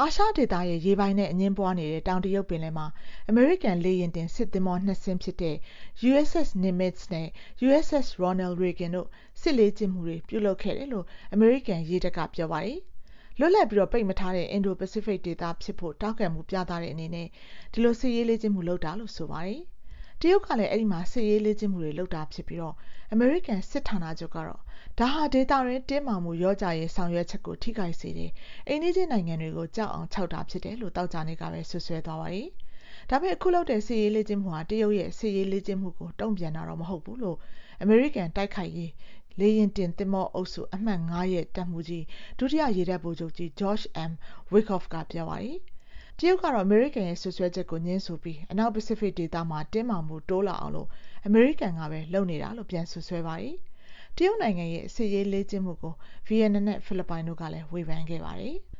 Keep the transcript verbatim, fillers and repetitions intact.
အာရှဒေသရဲ့ရေပိုင်နဲ့အငင်းပွားနေတဲ့တောင်တရုတ်ပင်လယ်မှာအမေရိကန်လေယာဉ်တင်စစ်သင်္ဘောနှစ်စင်းဖြစ်တဲ့ ယူ အက်စ် အက်စ် Nimitz နဲ့ ယူ အက်စ် အက်စ် Ronald Reagan တို့စစ်လေ့ကျင့်မှုတွေပြုလုပ်ခဲ့တယ်လို့အမေရိကန်ရေတပ်ကပြောပါတယ်။လွတ်လပ်ပြီးပိတ်မထားတဲ့အင်ဒို-ပစိဖိတ်ဒေသဖြစ်ဖို့တောင်းခံမှုပြသတဲ့အနေနဲ့ဒီလိုစစ်ရေးလေ့ကျင့်မှုလုပ်တာလို့ဆိုပါတယ်။တရုတ်ကလည်းအဲဒီမှာစစ်ရေးလေ့ကျင့်မှုတွေလုပ်တာဖြစ်ပြီးတော့အမေရိကန်စစ်ဌာနချုပ်ကတော့ဒါဟာဒေသတွင်းတင်းမာမှုရောကြရေးဆောင်ရွက်ချက်ကိုထိခိုက်စေတယ်။အိမ်နီးချင်းနိုင်ငံတွေကိုကြောက်အောင်ခြောက်တာဖြစ်တယ်လို့တောက်ကြနေကပဲဆွဆွဲသွားပါတယ်။ဒါပေမဲ့အခုလုပ်တဲ့စစ်ရေးလေ့ကျင့်မှုဟာတရုတ်ရဲ့စစ်ရေးလေ့ကျင့်မှုကိုတုံ့ပြန်တာတော့မဟုတ်ဘူးလို့အမေရိကန်တိုက်ခိုက်ရေးလေယာဉ်တင်သင်္ဘောအုပ်စုအမှတ်၅ရဲ့တပ်မှူးကြီးဒုတိယရေတပ်ဗိုလ်ချုပ်ကြီး George M. Wickoff ကပြောပါတယ်။တရုတ်ကတော့အမေရိကန်ရဲ့ဆွဆွဲချက်ကိုညှင်းဆိုပြီးအနောက်ပစိဖိတ်ဒေသမှာတင်းမာမှုတိုးလာအောင်လို့အမေရိကန်ကပဲလုပ်နေတာလို့ပြန်ဆွဆွဲပါတယ်။တရုတ်နိုင်ငံရဲ့စစ်ရေးလေ့ကျင့်မှုကိုဗီယက်နမ်နဲ့ဖိလစ်ပိုင်တို့ကလည်းဝေဖန်ခဲ့ပါတယ်။